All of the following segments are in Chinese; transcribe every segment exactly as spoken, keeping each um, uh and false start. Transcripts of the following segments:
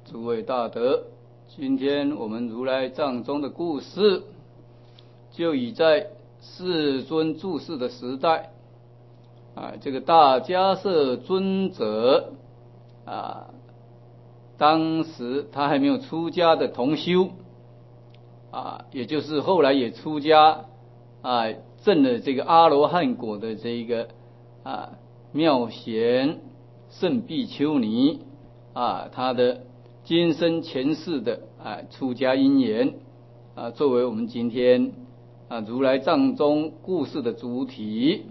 诸位大德，今天我们如来藏中的故事，就以在世尊住世的时代，啊，这个大迦叶尊者啊，当时他还没有出家的同修啊，也就是后来也出家啊，证了这个阿罗汉果的这一个啊妙贤圣比丘尼啊，他的今生前世的啊出家因缘啊，作为我们今天啊如来藏中故事的主体。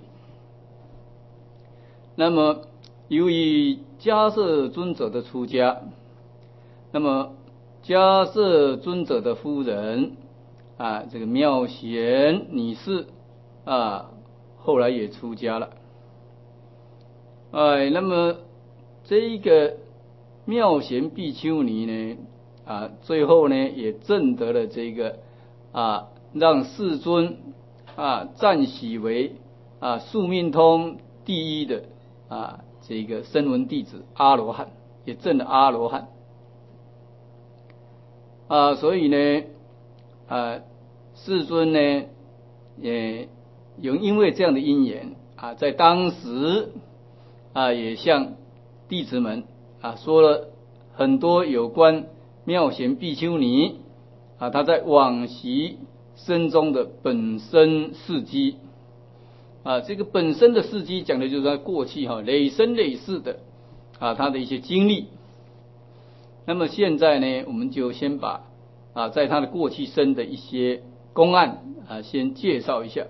那么由于迦叶尊者的出家，那么迦叶尊者的夫人啊，这个妙贤女士啊，后来也出家了。哎，那么这一个妙贤比丘尼呢，啊，最后呢也证得了这个啊，让世尊啊赞许为啊宿命通第一的啊这个声闻弟子阿罗汉，也证了阿罗汉。啊，所以呢，啊，世尊呢也有因为这样的因缘啊，在当时啊，也向弟子们啊说了很多有关妙贤比丘尼啊，他在往昔生中的本身事迹啊，这个本身的事迹讲的就是他过去哈、啊、累生累世的啊他的一些经历。那么现在呢，我们就先把啊在他的过去生的一些公案啊先介绍一下。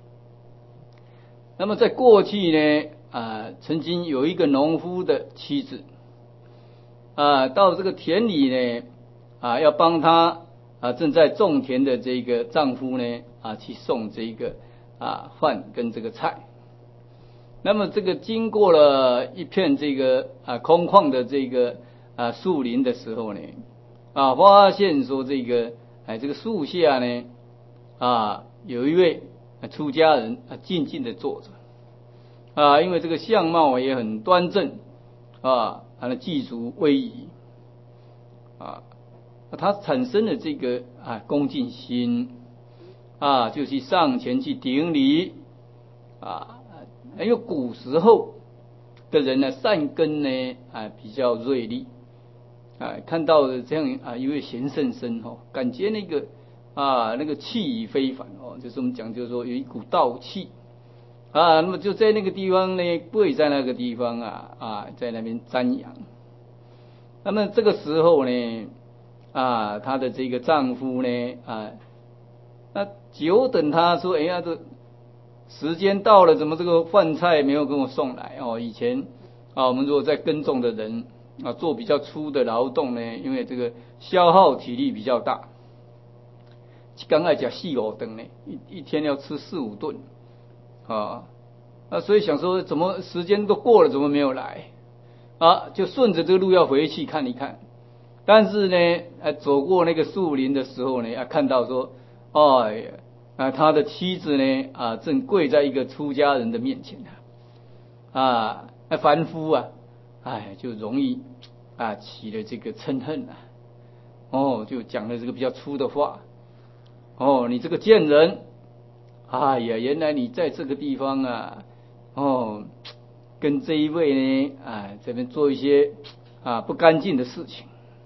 那么在过去呢啊，曾经有一个农夫的妻子啊，到这个田里呢啊，要帮他啊正在种田的这个丈夫呢啊去送这个啊饭跟这个菜。那么这个经过了一片这个啊空旷的这个啊树林的时候呢啊，发现说这个哎这个树下呢啊有一位出家人啊静静的坐着啊，因为这个相貌也很端正啊，他的具足威仪啊，他产生了这个啊恭敬心啊，就去上前去顶礼啊。因为古时候的人呢，善根呢啊比较锐利啊，看到这样啊一位贤圣僧哦，感觉那个啊那个气宇非凡哦，就是我们讲就是说有一股道气啊，那么就在那个地方呢，跪在那个地方啊啊，在那边瞻仰。那么这个时候呢啊，她的这个丈夫呢啊，那久等他说，哎呀这。时间到了，怎么这个饭菜没有跟我送来哦？以前啊，我们如果在耕种的人啊，做比较粗的劳动呢，因为这个消耗体力比较大，刚爱讲四五顿呢，一一天要吃四五顿啊，啊，所以想说怎么时间都过了，怎么没有来啊？就顺着这个路要回去看一看，但是呢，啊，走过那个树林的时候呢，啊，看到说，哎呀。啊，他的妻子呢啊，正跪在一个出家人的面前啊，那凡夫啊，哎，就容易啊起了这个嗔恨啊，哦，就讲了这个比较粗的话，哦，你这个贱人，哎呀，原来你在这个地方啊，哦，跟这一位呢啊这边做一些啊不干净的事情，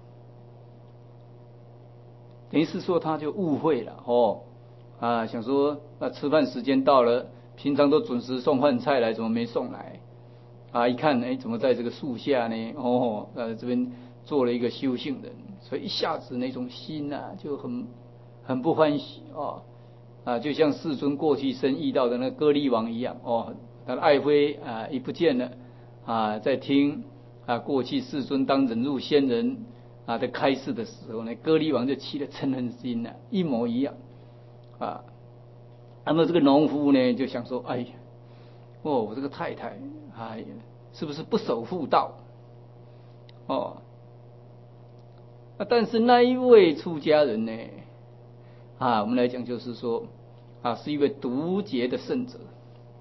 等于是说他就误会了哦。啊，想说啊，吃饭时间到了，平常都准时送饭菜来，怎么没送来？啊，一看，哎，怎么在这个树下呢？哦，呃，这边做了一个修行人，所以一下子那种心呐、啊，就很很不欢喜哦。啊，就像世尊过去生遇到的那个歌利王一样哦，他的爱妃啊一不见了啊，在听啊过去世尊当忍辱仙人啊在开示的时候呢，歌利王就起了嗔恨心呐、啊，一模一样。啊，那么这个农夫呢，就想说，哎呀，哦，我这个太太，哎呀，是不是不守妇道？哦，啊，但是那一位出家人呢，啊，我们来讲就是说，啊，是一位独觉的圣者。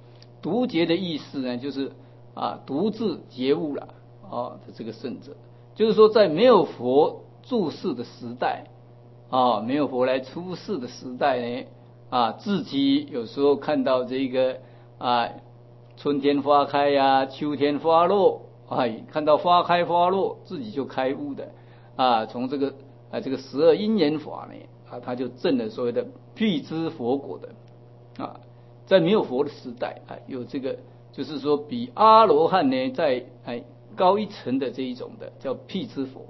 独觉的意思呢，就是啊，独自觉悟了，哦，这个圣者。 就是说在没有佛住世的时代啊，没有佛来出世的时代呢啊，自己有时候看到这个啊春天花开呀、啊，秋天花落啊，看到花开花落，自己就开悟的啊，从这个啊这个十二因缘法呢啊，他就证了所谓的辟支佛果的啊，在没有佛的时代啊，有这个就是说比阿罗汉呢在哎高一层的这一种的叫辟支佛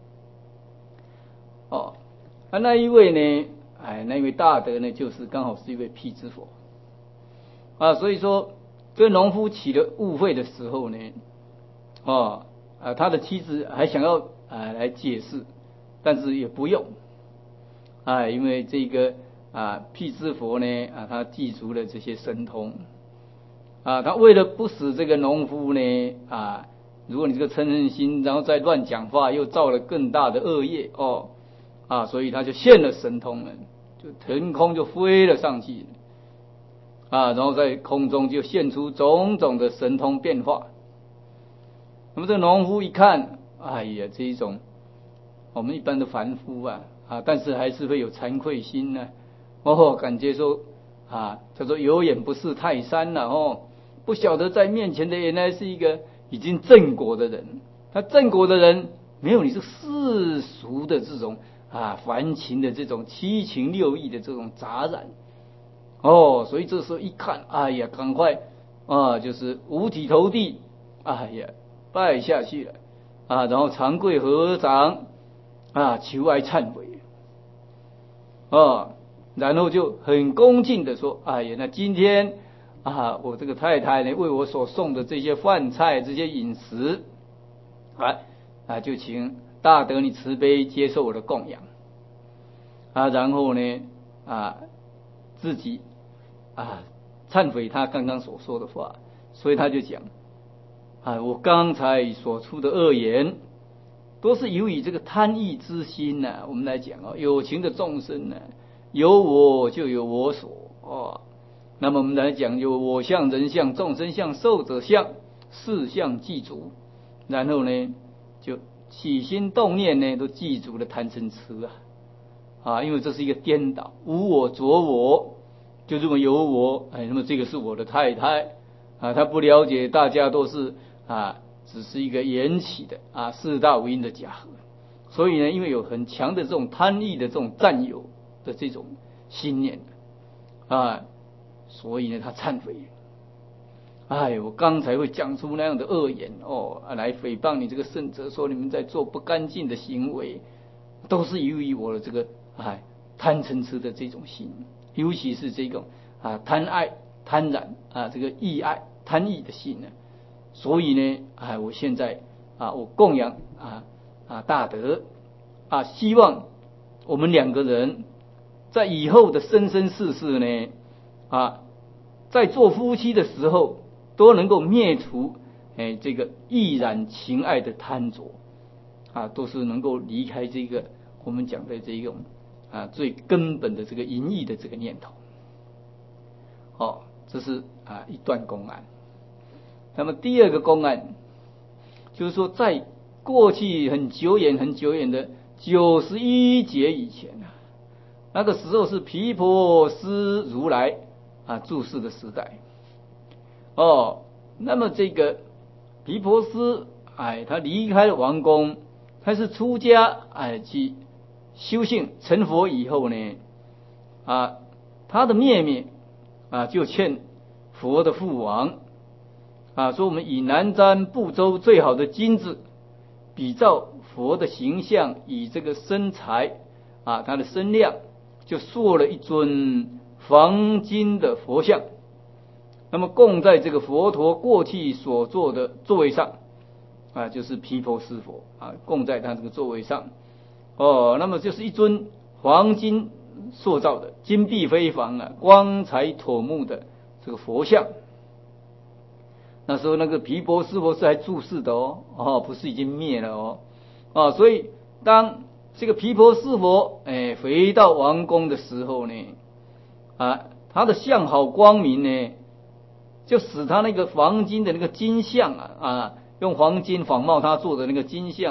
哦，啊那一位呢，哎那一位大德呢，就是刚好是一位辟支佛啊，所以说这个农夫起了误会的时候呢，哦啊他的妻子还想要啊来解释，但是也不用啊，因为这个啊辟支佛呢啊他记住了这些神通啊，他为了不使这个农夫呢啊，如果你这个嗔恨心，然后再乱讲话，又造了更大的恶业哦啊，所以他就现了神通了，就腾空就飞了上去啊，然后在空中就现出种种的神通变化。那么这个农夫一看，哎呀，这一种我们一般的凡夫啊啊，但是还是会有惭愧心呢、啊，哦，感觉说啊，他说有眼不识泰山了、啊、哦，不晓得在面前的原来是一个已经正果的人，他正果的人没有你这世俗的这种啊凡情的这种七情六欲的这种杂染。哦，所以这时候一看，哎呀，赶快啊，就是五体投地，哎呀，拜下去了啊，然后长跪合掌啊，求哀忏悔啊，然后就很恭敬的说，哎呀，那今天啊，我这个太太呢为我所送的这些饭菜、这些饮食，啊啊，就请大德你慈悲接受我的供养啊，然后呢啊自己。啊，忏悔他刚刚所说的话，所以他就讲啊，我刚才所出的恶言，都是由于这个贪欲之心呢、啊。我们来讲哦，有情的众生呢、啊，有我就有我所哦。那么我们来讲，有我相、人相、众生相、寿者相，四相具足，然后呢，就起心动念呢，都记住了贪嗔痴啊啊，因为这是一个颠倒，无我着我。就这么有我，哎，那么这个是我的太太啊，他不了解大家都是啊，只是一个缘起的啊四大无因的假合，所以呢，因为有很强的这种贪欲的这种占有的这种心念啊，所以呢，他忏悔。哎，我刚才会讲出那样的恶言哦，啊、来诽谤你这个圣者，说你们在做不干净的行为，都是由于我的这个哎贪嗔痴的这种心。尤其是这种啊贪爱、贪染啊这个意爱、贪欲的心呢，所以呢，哎，我现在啊，我供养啊啊大德啊，希望我们两个人在以后的生生世世呢啊，在做夫妻的时候都能够灭除哎这个意染情爱的贪着啊，都是能够离开这个我们讲的这种。啊，最根本的这个淫欲的这个念头，哦，这是啊一段公案。那么第二个公案，就是说在过去很久远、很久远的九十一劫以前啊，那个时候是毗婆尸如来啊住世的时代。哦，那么这个毗婆尸，哎，他离开了王宫，他是出家，哎去。修行成佛以后呢，啊，他的妹妹啊就劝佛的父王啊说：“我们以南瞻部洲最好的金子，比照佛的形象，以这个身材啊，他的身量，就塑了一尊黄金的佛像，那么供在这个佛陀过去所坐的座位上啊，就是毗婆尸佛啊，供在他这个座位上。”哦，那么就是一尊黄金塑造的金碧辉煌啊，光彩夺目的这个佛像。那时候那个毗婆尸佛是还住世的哦，哦，不是已经灭了哦，啊，所以当这个毗婆尸佛哎回到王宫的时候呢，啊，他的相好光明呢，就使他那个黄金的那个金像啊啊，用黄金仿冒他做的那个金像呢。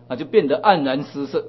啊，就变得黯然失色。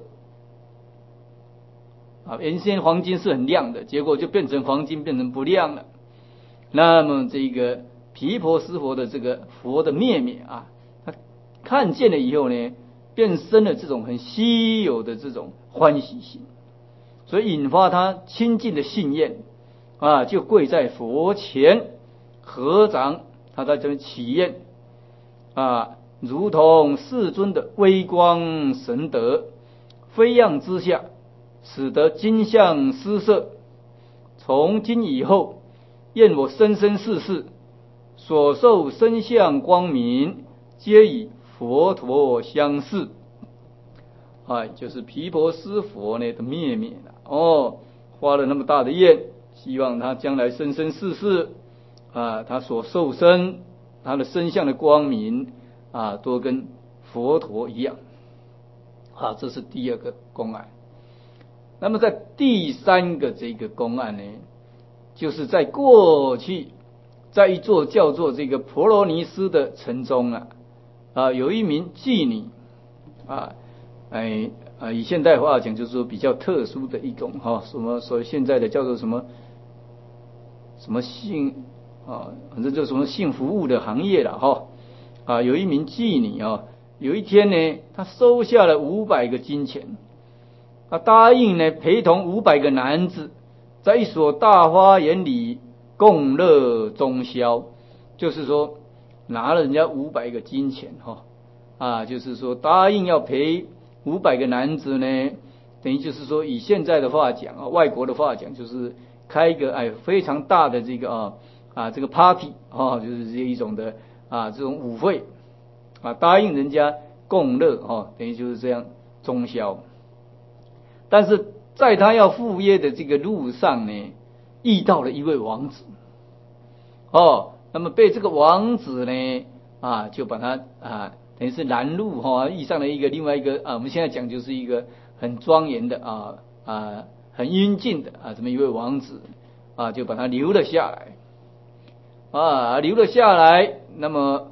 啊，原先黄金是很亮的，结果就变成黄金变成不亮了。那么这个毗婆尸佛的这个佛的灭灭啊，他看见了以后呢，便生了这种很稀有的这种欢喜心，所以引发他亲近的信愿啊，就跪在佛前合掌，他在这边祈愿啊，如同世尊的微光神德飞扬之下，使得金像失色。从今以后，愿我生生世世所受身相光明，皆与佛陀相似。啊，就是毗婆尸佛呢的灭灭了。哦，发了那么大的愿，希望他将来生生世世啊，他所受身，他的身相的光明啊，都跟佛陀一样。啊，这是第二个公案。那么在第三个这个公案呢，就是在过去，在一座叫做这个婆罗尼斯的城中啊，啊有一名妓女啊，哎啊以现代话讲就是说比较特殊的一种哈、哦，什么所以现在的叫做什么什么性啊，反正就什么性服务的行业了哈、哦、啊，有一名妓女啊，有一天呢，她收下了五百个金钱。他答应呢，陪同五百个男子，在一所大花园里共乐中宵，就是说拿了人家五百个金钱哈，啊，就是说答应要陪五百个男子呢，等于就是说以现在的话讲啊，外国的话讲，就是开一个哎非常大的这个啊啊这个 party 啊，就是这一种的啊这种舞会啊，答应人家共乐啊，等于就是这样中宵。但是在他要赴约的这个路上呢，遇到了一位王子，哦，那么被这个王子呢，啊，就把他啊，等于是拦路哈、哦，遇上了一个另外一个啊，我们现在讲就是一个很庄严的啊啊，很英俊的啊，这么一位王子啊，就把他留了下来，啊，留了下来。那么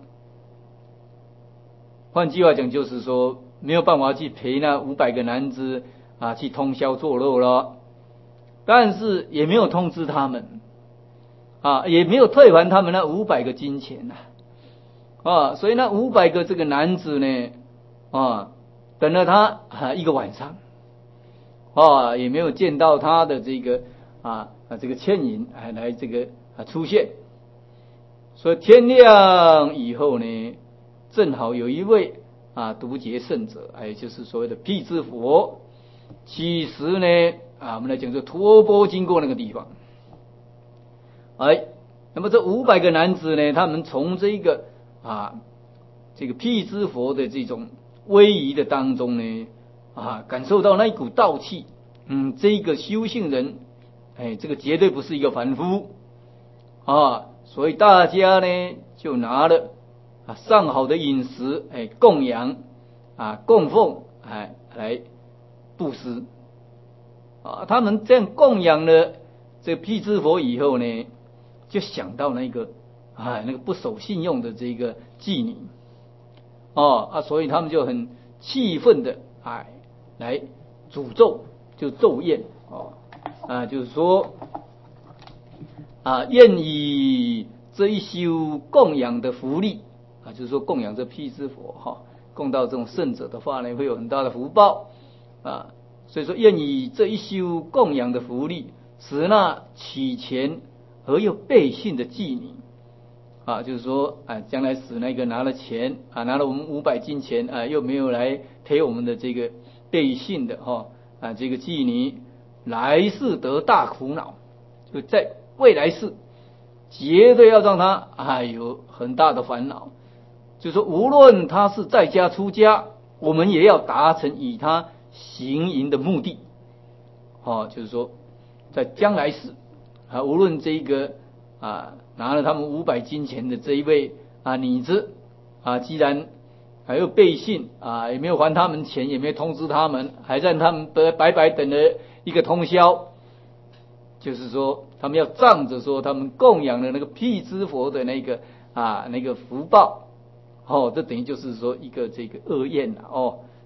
换句话讲，就是说没有办法去陪那五百个男子。啊，去通宵作乐了，但是也没有通知他们，啊，也没有退还他们那五百个金钱呐，啊，所以那五百个这个男子呢，啊，等了他啊一个晚上，啊，也没有见到他的这个啊啊这个牵引啊来这个啊出现，所以天亮以后呢，正好有一位啊独觉圣者，哎，就是所谓的辟支佛。其实呢，啊，我们来讲说托钵经过那个地方，哎，那么这五百个男子呢，他们从这个啊，这个辟支佛的这种威仪的当中呢，啊，感受到那一股道气，嗯，这个修行人，哎，这个绝对不是一个凡夫啊，所以大家呢就拿了啊上好的饮食，哎，供养啊，供奉，哎，来。布施啊，他们这样供养了这个辟支佛以后呢，就想到那个啊那个不守信用的这个妓女哦啊，所以他们就很气愤的哎来诅咒，就咒怨哦啊，就是说啊，愿以这一修供养的福利啊，就是说供养这辟支佛哈、哦，供到这种圣者的话呢，会有很大的福报。啊，所以说愿以这一修供养的福利，使那取钱而又背信的妓女，啊，就是说啊，将来使那个拿了钱啊，拿了我们五百金钱啊，又没有来陪我们的这个背信的哈、哦、啊，这个妓女来世得大苦恼，就在未来世绝对要让他啊有很大的烦恼，就是说无论他是在家出家，我们也要达成以他行淫的目的，哦，就是说，在将来世啊，无论这个啊拿了他们五百金钱的这一位啊女子啊，既然还有背信啊，也没有还他们钱，也没有通知他们，还让他们白白白等了一个通宵，就是说，他们要仗着说他们供养的那个辟支佛的那个啊那个福报，哦，这等于就是说一个这个恶愿了哦。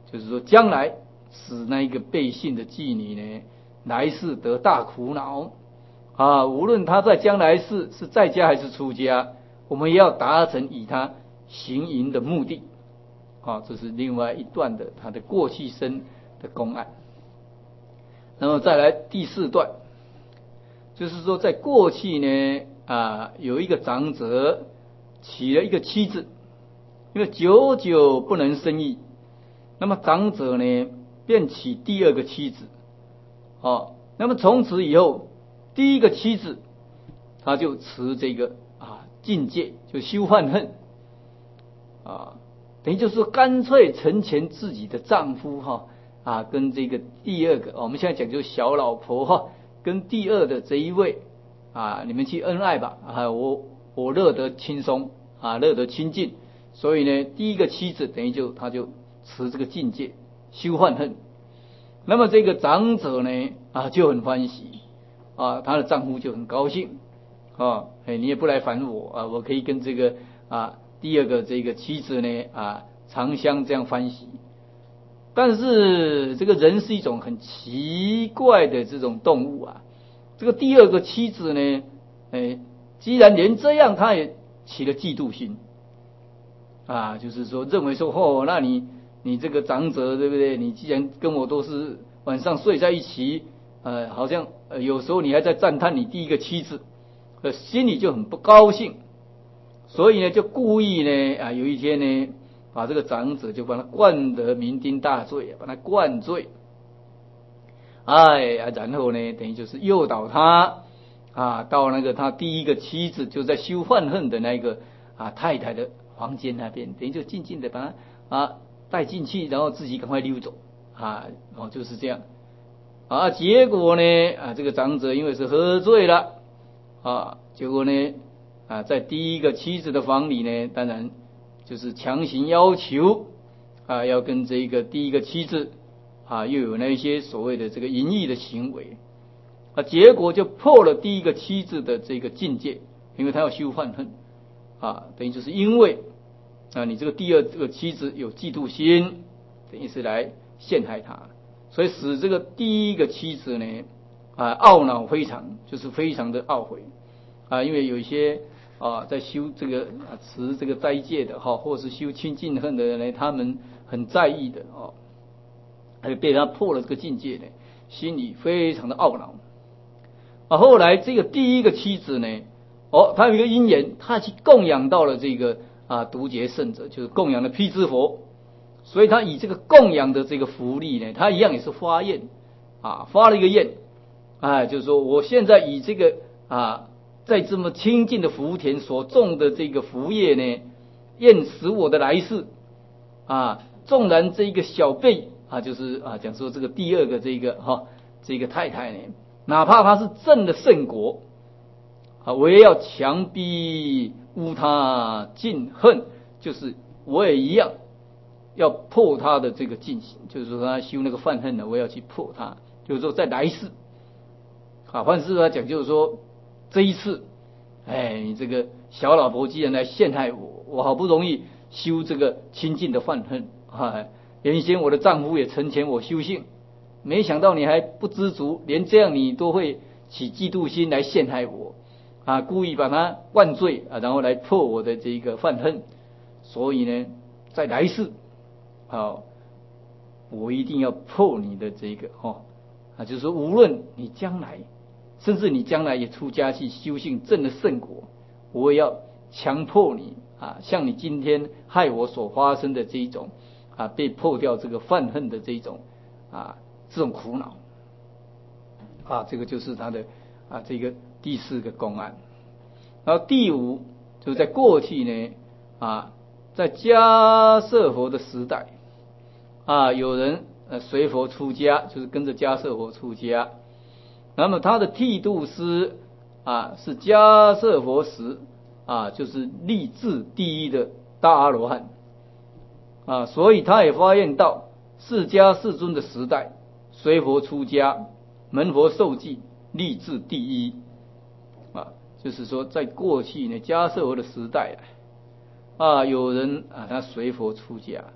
就是说将来使那一个背信的妓女呢，来世得大苦恼啊！无论他在将来世是在家还是出家，我们也要达成以他行淫的目的啊！这是另外一段的他的过去生的公案。那么再来第四段，就是说在过去呢啊，有一个长者娶了一个妻子，因为久久不能生育，那么长者呢便娶第二个妻子，哦，那么从此以后，第一个妻子他就持这个啊禁戒，就修犯恨啊，等于就是说干脆成全自己的丈夫哈啊，跟这个第二个，我们现在讲就是小老婆哈，跟第二的这一位啊，你们去恩爱吧啊，我我乐得轻松啊，乐得清净，所以呢，第一个妻子等于就他就持这个禁戒，修犯恨。那么这个长者呢啊就很欢喜啊，她的丈夫就很高兴啊，哎你也不来烦我啊，我可以跟这个啊第二个这个妻子呢啊长相这样欢喜。但是这个人是一种很奇怪的这种动物啊，这个第二个妻子呢，哎既然连这样他也起了嫉妒心啊，就是说认为说哦，那你你这个长者对不对？你既然跟我都是晚上睡在一起，呃，好像呃有时候你还在赞叹你第一个妻子，呃，心里就很不高兴，所以呢，就故意呢啊，有一天呢，把这个长者就把他灌得酩酊大醉，把他灌醉，哎呀，然后呢，等于就是诱导他啊，到那个他第一个妻子就在修犯恨的那个啊太太的房间那边，等于就静静的把他啊带进去，然后自己赶快溜走啊，哦就是这样啊。结果呢啊，这个长者因为是喝醉了啊，结果呢啊，在第一个妻子的房里呢，当然就是强行要求啊，要跟这个第一个妻子啊又有那些所谓的这个淫逸的行为啊，结果就破了第一个妻子的这个境界，因为他要修犯恨啊，等于就是因为啊，你这个第二这个妻子有嫉妒心，等于是来陷害他，所以使这个第一个妻子呢啊懊恼非常，就是非常的懊悔啊，因为有一些啊在修这个啊持这个斋戒的哈，或是修清净恨的人呢，他们很在意的哦，还被他破了这个境界呢，心里非常的懊恼啊。后来这个第一个妻子呢，哦，他有一个因缘，他去供养到了这个啊独觉圣者，就是供养的辟支佛，所以他以这个供养的这个福利呢，他一样也是发愿啊，发了一个愿，哎，就是说我现在以这个啊在这么清净的福田所种的这个福业呢，愿使我的来世啊，纵然这一个小辈啊，就是啊讲说这个第二个这个哈、啊、这个太太呢，哪怕她是证的圣果啊，我也要强逼污他尽恨，就是我也一样要破他的这个尽行，就是说他修那个犯恨呢，我要去破他，就是说在来世啊，换句话讲就是说这一次，哎，你这个小老婆既然来陷害我，我好不容易修这个清净的犯恨啊，原先我的丈夫也成全我修性，没想到你还不知足，连这样你都会起嫉妒心来陷害我啊，故意把他灌醉啊，然后来破我的这个犯恨，所以呢，在来世啊，我一定要破你的这个哈啊，就是说无论你将来，甚至你将来也出家去修行证了圣果，我也要强迫你啊，像你今天害我所发生的这一种啊，被破掉这个犯恨的这一种啊，这种苦恼啊，这个就是他的啊这个第四个公案。然后第五就是在过去呢啊，在迦摄佛的时代啊，有人呃随佛出家，就是跟着迦摄佛出家。那么他的剃度师啊是迦摄佛时啊，就是立志第一的大阿罗汉啊，所以他也发愿到释迦世尊的时代，随佛出家，门佛受记，立志第一啊，就是说在过去呢迦摄佛的时代啊，有人啊他随佛出家，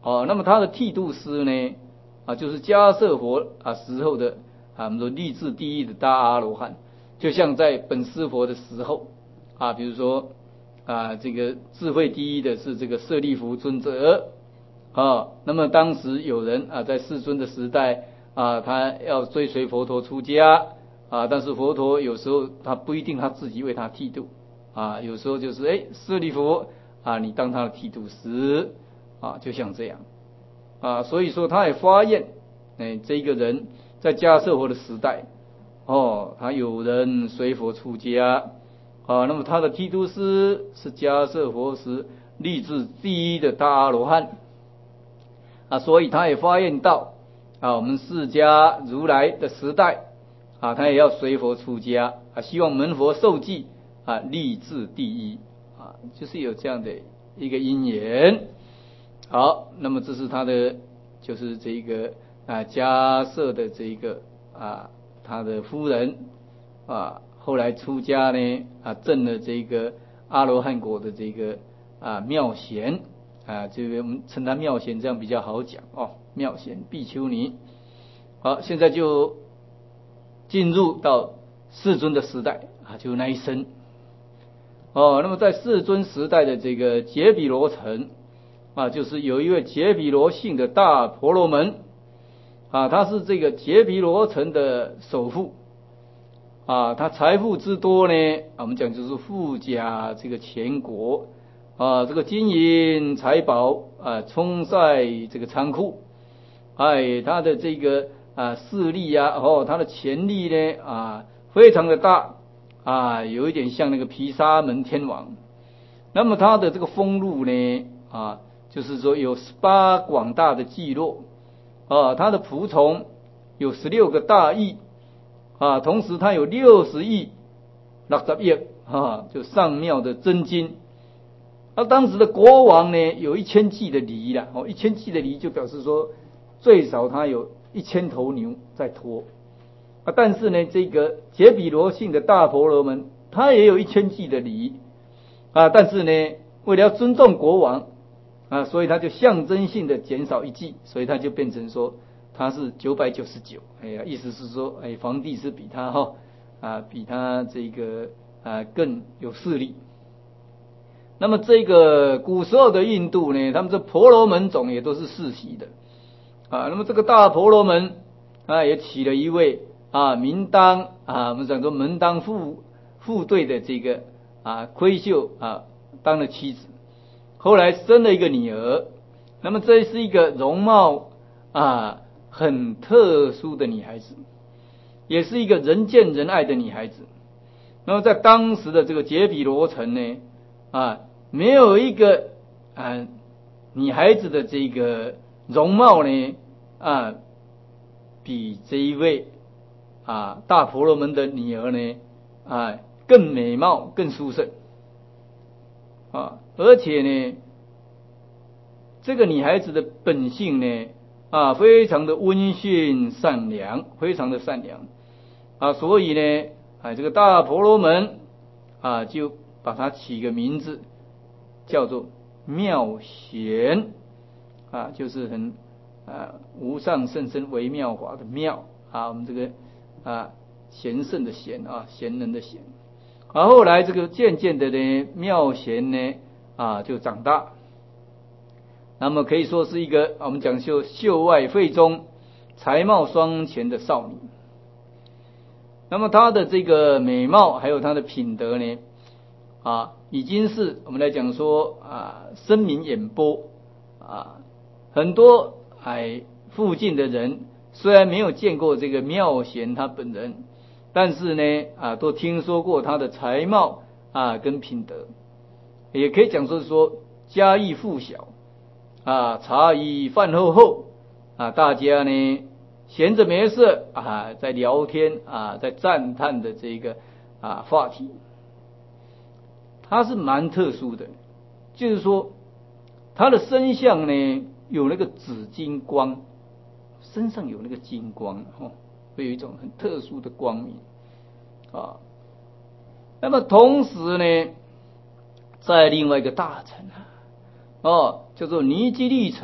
哦，那么他的剃度师呢，啊，就是迦叶佛啊时候的啊，我们说立志第一的大阿罗汉，就像在本师佛的时候啊，比如说啊，这个智慧第一的是这个舍利弗尊者啊，那么当时有人啊，在世尊的时代啊，他要追随佛陀出家啊，但是佛陀有时候他不一定他自己为他剃度啊，有时候就是哎，舍利弗啊，你当他的剃度师啊，就像这样啊，所以说他也发现，哎，这个人在迦叶佛的时代，哦，他有人随佛出家啊，那么他的剃度师是迦叶佛时立志第一的大阿罗汉啊，所以他也发现到啊，我们释迦如来的时代啊，他也要随佛出家啊，希望门佛受记啊，立志第一啊，就是有这样的一个因缘。好，那么这是他的，就是这个啊迦叶的这个啊他的夫人啊，后来出家呢啊证了这个阿罗汉果的这个啊妙贤啊，这个我们称他妙贤，这样比较好讲哦。妙贤比丘尼。好，现在就进入到世尊的时代啊，就那一生哦。那么在世尊时代的这个杰比罗城啊，就是有一位杰比罗姓的大婆罗门啊，他是这个杰比罗城的首富啊，他财富之多呢，我们讲就是富甲这个全国啊，这个金银财宝啊充塞这个仓库，哎，他的这个啊势力啊，哦，他的权力呢啊非常的大啊，有一点像那个毗沙门天王。那么他的这个封禄呢啊，就是说有十八广大的聚落啊，他的仆从有十六个大邑啊，同时他有六十亿六十亿啊，就上庙的真金。那、啊、当时的国王呢，有一千骑的驴啦，哦，一千骑的驴就表示说最少他有一千头牛在拖啊。但是呢，这个杰比罗姓的大婆罗门，他也有一千骑的驴啊，但是呢，为了要尊重国王啊，所以他就象征性的减少一骑，所以他就变成说他是九百九十九。哎呀，意思是说，哎，皇帝是比他哈啊，比他这个啊更有势力。那么这个古时候的印度呢，他们这婆罗门种也都是世袭的啊。那么这个大婆罗门啊，也娶了一位啊名当啊，我们讲说门当户户对的这个啊闺秀啊当了妻子，后来生了一个女儿。那么这是一个容貌啊很特殊的女孩子，也是一个人见人爱的女孩子。那么在当时的这个杰比罗城呢啊，没有一个啊女孩子的这个容貌呢啊比这一位啊大婆罗门的女儿呢啊更美貌更殊胜啊，而且呢这个女孩子的本性呢啊非常的温驯善良，非常的善良啊，所以呢啊这个大婆罗门啊就把她起个名字叫做妙贤啊，就是很啊无上甚深微妙法的妙啊，我们这个啊贤圣的贤啊，贤人的贤。而后来这个渐渐的呢，妙贤呢啊就长大，那么可以说是一个我们讲秀秀外慧中、才貌双全的少女。那么她的这个美貌还有她的品德呢啊，已经是我们来讲说啊声名远播啊，很多哎附近的人虽然没有见过这个妙贤他本人，但是呢啊都听说过他的才貌啊跟品德，也可以讲说是说家喻户晓啊，茶余饭后后啊，大家呢闲着没事啊在聊天啊，在赞叹的这个啊话题。他是蛮特殊的，就是说他的身相呢有那个紫金光，身上有那个金光哦，会有一种很特殊的光明啊。那么同时呢，在另外一个大城啊，哦，叫做尼基利城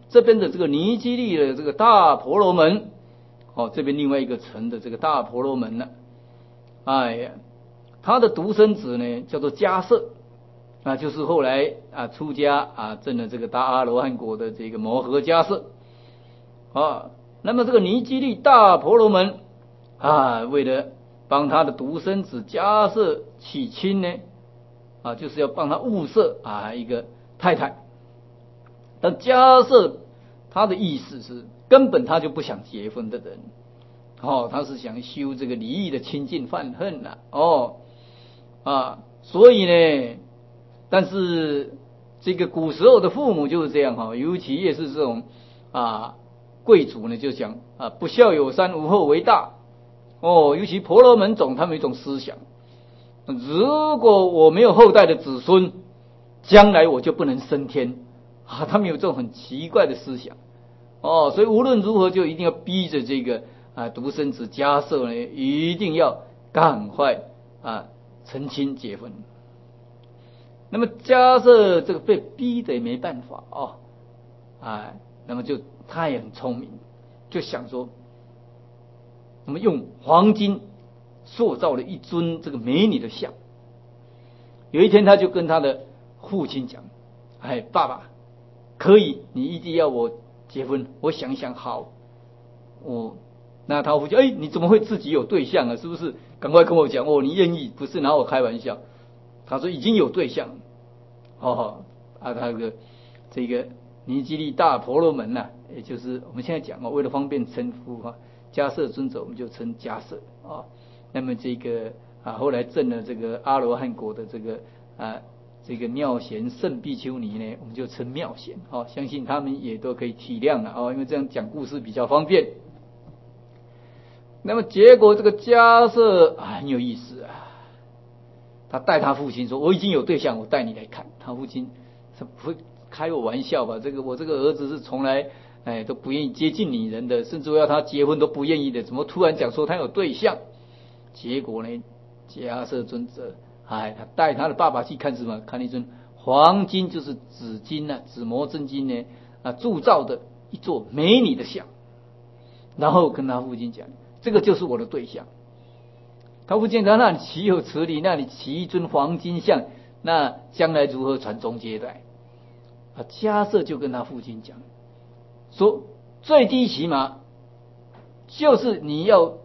这边的这个尼基利的这个大婆罗门，哦，这边另外一个城的这个大婆罗门呢，哎呀，他的独生子呢叫做迦摄，啊，就是后来啊出家啊证了这个大阿罗汉果的这个摩诃迦摄啊。那么这个尼基利大婆罗门啊，为了帮他的独生子迦摄娶亲呢，啊，就是要帮他物色啊一个太太。但迦摄他的意思是，根本他就不想结婚的人，哦，他是想修这个离异的清净犯恨呐、啊，哦啊，所以呢，但是这个古时候的父母就是这样哈，尤其也是这种啊贵族呢，就讲啊不孝有三，无后为大。哦，尤其婆罗门种他们有一种思想，如果我没有后代的子孙，将来我就不能升天啊，他们有这种很奇怪的思想。哦，所以无论如何就一定要逼着这个啊独生子迦摄呢，一定要赶快啊成亲结婚。那么迦摄这个被逼得也没办法哦，哎，那么就他也很聪明，就想说，我们用黄金塑造了一尊这个美女的像。有一天他就跟他的父亲讲，哎，爸爸，可以，你一定要我结婚，我想一想好。哦，那他父亲，哎，你怎么会自己有对象啊？是不是？赶快跟我讲哦，你愿意？不是拿我开玩笑。他说已经有对象。哦，啊，他这个这个尼基利大婆罗门呐、啊，也就是我们现在讲哦，为了方便称呼哈，迦摄尊者我们就称迦摄啊。那么这个啊，后来证了这个阿罗汉果的这个啊。这个妙贤圣比丘尼呢，我们就称妙贤哦，相信他们也都可以体谅了哦，因为这样讲故事比较方便。那么结果这个迦摄啊很有意思啊，他带他父亲说：“我已经有对象，我带你来看。”他父亲他不会开我玩笑吧？这个我这个儿子是从来哎都不愿意接近女人的，甚至要他结婚都不愿意的，怎么突然讲说他有对象？结果呢，迦摄尊者。哎，他带他的爸爸去看什么？看一尊黄金，就是紫金啊，紫磨真金呢啊铸造的一座美女的像，然后跟他父亲讲，这个就是我的对象。他父亲讲，那你岂有此理？那你起一尊黄金像，那将来如何传宗接代？啊，迦摄就跟他父亲讲，说最低起码就是你要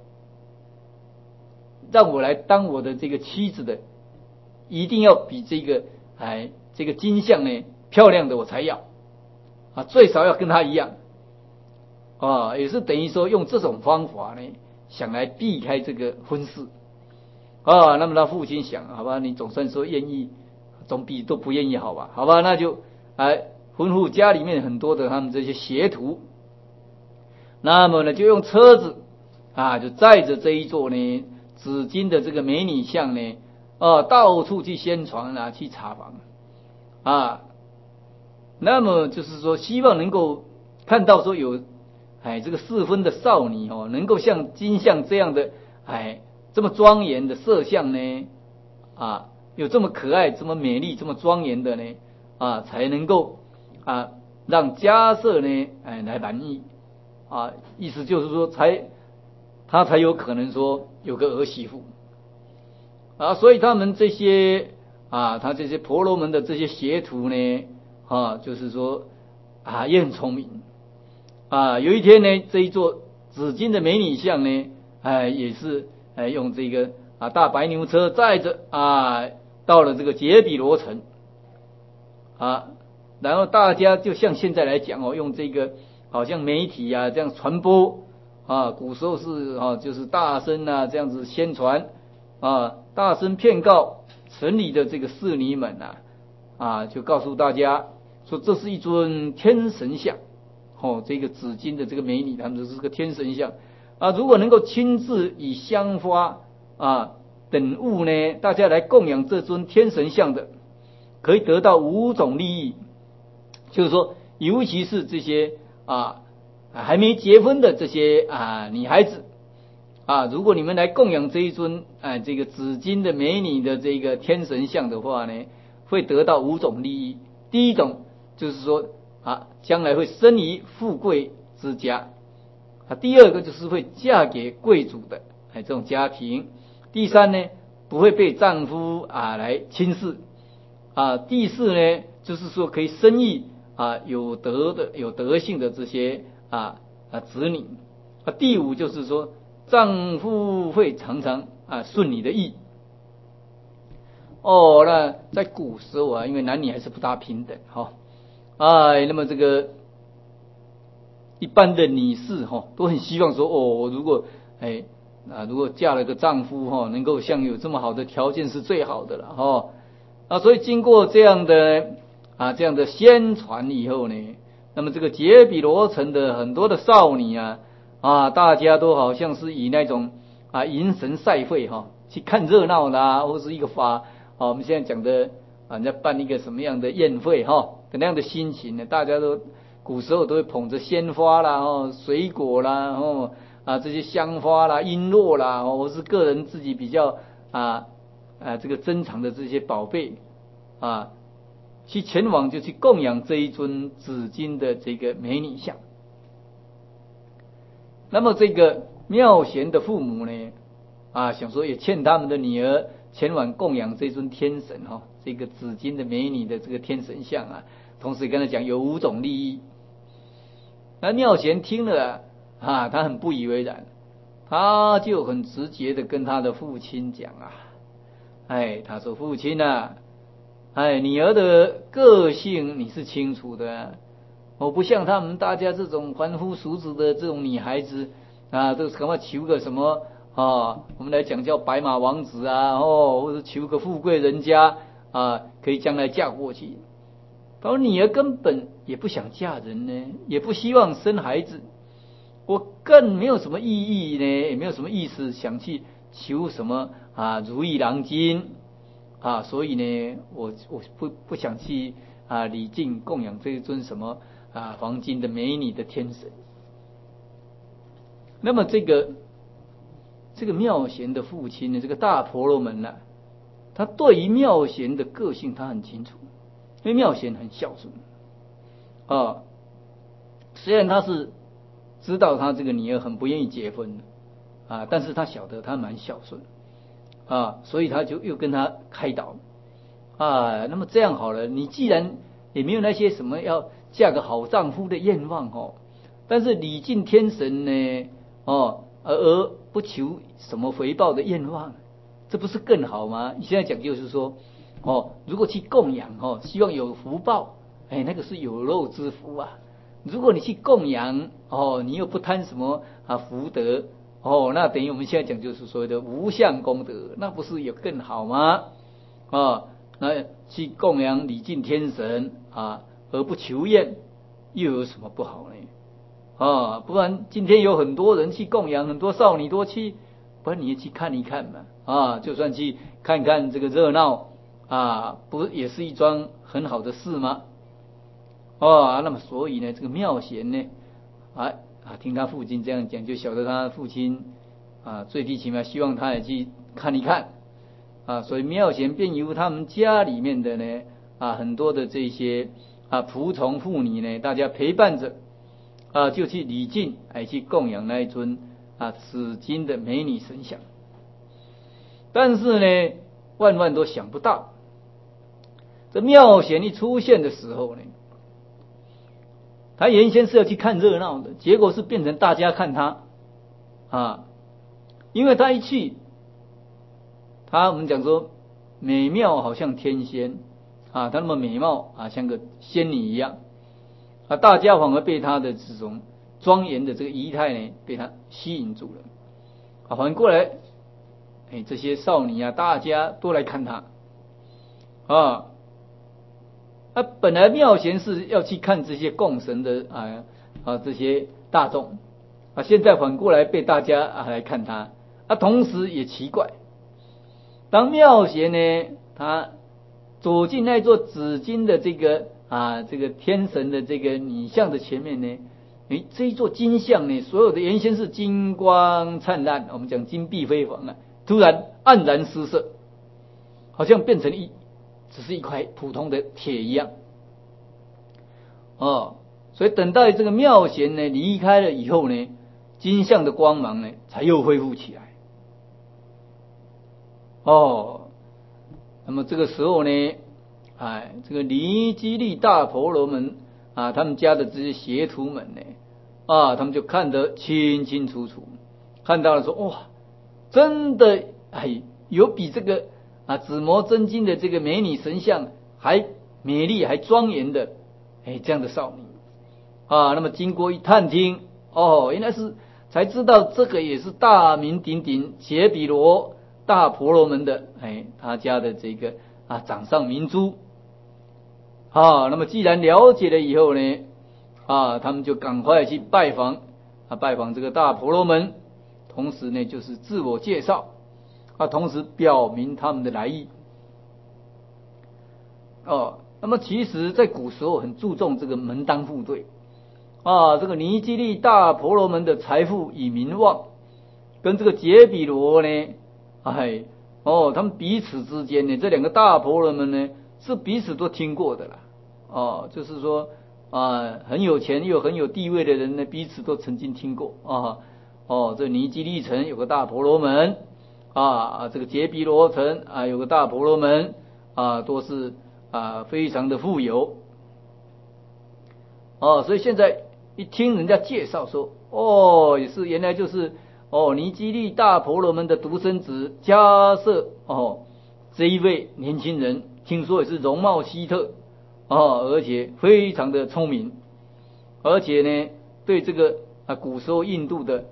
让我来当我的这个妻子的。一定要比这个哎这个金像呢漂亮的我才要啊，最少要跟他一样啊，也是等于说用这种方法呢，想来避开这个婚事啊。那么他父亲想，好吧，你总算说愿意，总比都不愿意好吧？好吧，那就哎吩咐家里面很多的他们这些学徒，那么呢就用车子啊，就载着这一座呢紫金的这个美女像呢。啊，到处去宣传啊，去查访啊，那么就是说，希望能够看到说有，哎，这个适婚的少女哦，能够像金像这样的，哎，这么庄严的色相呢，啊，有这么可爱、这么美丽、这么庄严的呢，啊，才能够啊让迦摄呢，哎，来满意啊，意思就是说，才他才有可能说有个儿媳妇。啊，所以他们这些啊，他这些婆罗门的这些学徒呢，啊，就是说啊，也很聪明啊。有一天呢，这一座紫金的美女像呢，哎，也是哎用这个啊大白牛车载着啊，到了这个杰比罗城啊，然后大家就像现在来讲哦，用这个好像媒体啊这样传播啊，古时候是啊就是大声啊这样子宣传。啊，大声骗告城里的这个侍女们呐、啊，啊，就告诉大家说这是一尊天神像，哦，这个紫金的这个美女，他们说是个天神像啊。如果能够亲自以香花啊等物呢，大家来供养这尊天神像的，可以得到五种利益，就是说，尤其是这些啊还没结婚的这些啊女孩子。啊，如果你们来供养这一尊啊，这个紫金的美女的这个天神像的话呢，会得到五种利益。第一种就是说， 啊，将来会生于富贵之家啊。第二个就是会嫁给贵族的哎这种家庭。第三呢，不会被丈夫啊来轻视啊。第四呢，就是说可以生育啊有德的有德性的这些啊啊子女啊。第五就是说丈夫会常常啊顺你的意。哦，那在古时候啊，因为男女还是不大平等哈，哎，那么这个一般的女士哈都很希望说哦，如果哎啊如果嫁了个丈夫哈，能够像有这么好的条件是最好的了哈。啊，所以经过这样的啊这样的宣传以后呢，那么这个杰比罗城的很多的少女啊啊，大家都好像是以那种啊迎神赛会哈，去看热闹啦，或是一个法。好，我们现在讲的啊，人家办一个什么样的宴会哈的那样的心情呢？大家都古时候都会捧着鲜花啦、哦水果啦、哦啊这些香花啦、璎珞啦，哦或是个人自己比较啊啊这个珍藏的这些宝贝啊，去前往就去供养这一尊紫金的这个美女像。那么这个妙贤的父母呢啊，想说也欠他们的女儿前往供养这尊天神哈、哦，这个紫金的美女的这个天神像啊，同时跟他讲有五种利益。那妙贤听了啊，他很不以为然，他就很直接的跟他的父亲讲啊，哎，他说父亲啊，哎，女儿的个性你是清楚的啊，我不像他们大家这种凡夫俗子的这种女孩子啊，都什么求个什么啊，我们来讲叫白马王子啊，哦，或者求个富贵人家啊，可以将来嫁过去。他说女儿根本也不想嫁人呢，也不希望生孩子，我更没有什么意义呢，也没有什么意思想去求什么啊如意郎君啊，所以呢，我我不不想去啊礼敬供养这一尊什么啊黄金的美女的天神。那么这个这个妙贤的父亲呢，这个大婆罗门呢、啊，他对于妙贤的个性他很清楚，因为妙贤很孝顺啊，虽然他是知道他这个女儿很不愿意结婚啊，但是他晓得他蛮孝顺啊，所以他就又跟他开导啊。那么这样好了，你既然也没有那些什么要嫁个好丈夫的愿望哦，但是礼敬天神呢哦，而而不求什么回报的愿望，这不是更好吗？你现在讲就是说哦，如果去供养哦，希望有福报，哎，那个是有肉之福啊。如果你去供养哦，你又不贪什么啊福德哦，那等于我们现在讲就是所谓的无相功德，那不是也更好吗？啊，那去供养礼敬天神啊，而不求愿，又有什么不好呢？啊，不然今天有很多人去供养，很多少女多去，不然你也去看一看嘛。啊，就算去看看这个热闹啊，不也是一桩很好的事吗？哦，那么所以呢，这个妙贤呢，啊啊，听他父亲这样讲，就晓得他父亲啊，最低起码希望他也去看一看啊，所以妙贤便由他们家里面的呢啊，很多的这些啊仆从妇女呢，大家陪伴着啊，就去礼敬，哎，去供养那一尊啊紫金的美女神像。但是呢，万万都想不到，这妙贤一出现的时候呢，他原先是要去看热闹的，结果是变成大家看他啊，因为他一去，他我们讲说美妙好像天仙啊，他那么美貌啊，像个仙女一样啊，大家反而被他的这种庄严的这个仪态呢，被他吸引住了啊。反过来，哎，这些少女啊，大家都来看他啊。啊，本来妙贤是要去看这些供神的啊啊这些大众啊，现在反过来被大家啊来看他啊，同时也奇怪，当妙贤呢，他走进那座紫金的这个啊这个天神的这个女像的前面呢，诶，这一座金像呢，所有的原先是金光灿烂，我们讲金碧辉煌啊，突然黯然失色，好像变成一只是一块普通的铁一样。 哦，所以等到这个妙贤呢离开了以后呢，金像的光芒呢才又恢复起来。哦，那么这个时候呢，哎，这个尼基利大婆罗门啊，他们家的这些邪徒们呢，啊，他们就看得清清楚楚，看到了说，哇，真的，哎，有比这个啊紫磨真金的这个美女神像还美丽还庄严的，哎，这样的少女啊。那么经过一探听，哦，原来是才知道这个也是大名鼎鼎杰比罗大婆罗门的，哎，他家的这个啊掌上明珠啊。那么既然了解了以后呢，啊，他们就赶快去拜访啊，拜访这个大婆罗门，同时呢就是自我介绍啊，同时表明他们的来意。哦，那么其实在古时候很注重这个门当户对啊，这个尼基利大婆罗门的财富与名望，跟这个杰比罗呢，哎，哦，他们彼此之间呢，这两个大婆罗门呢是彼此都听过的啦。哦，就是说啊，很有钱又很有地位的人呢，彼此都曾经听过啊。哦，这尼基利城有个大婆罗门啊，这个杰比罗城啊有个大婆罗门啊，都是啊非常的富有。哦，所以现在一听人家介绍说，哦，也是原来就是哦尼基利大婆罗门的独生子迦叶哦，这一位年轻人，听说也是容貌稀特哦，而且非常的聪明，而且呢，对这个啊古时候印度的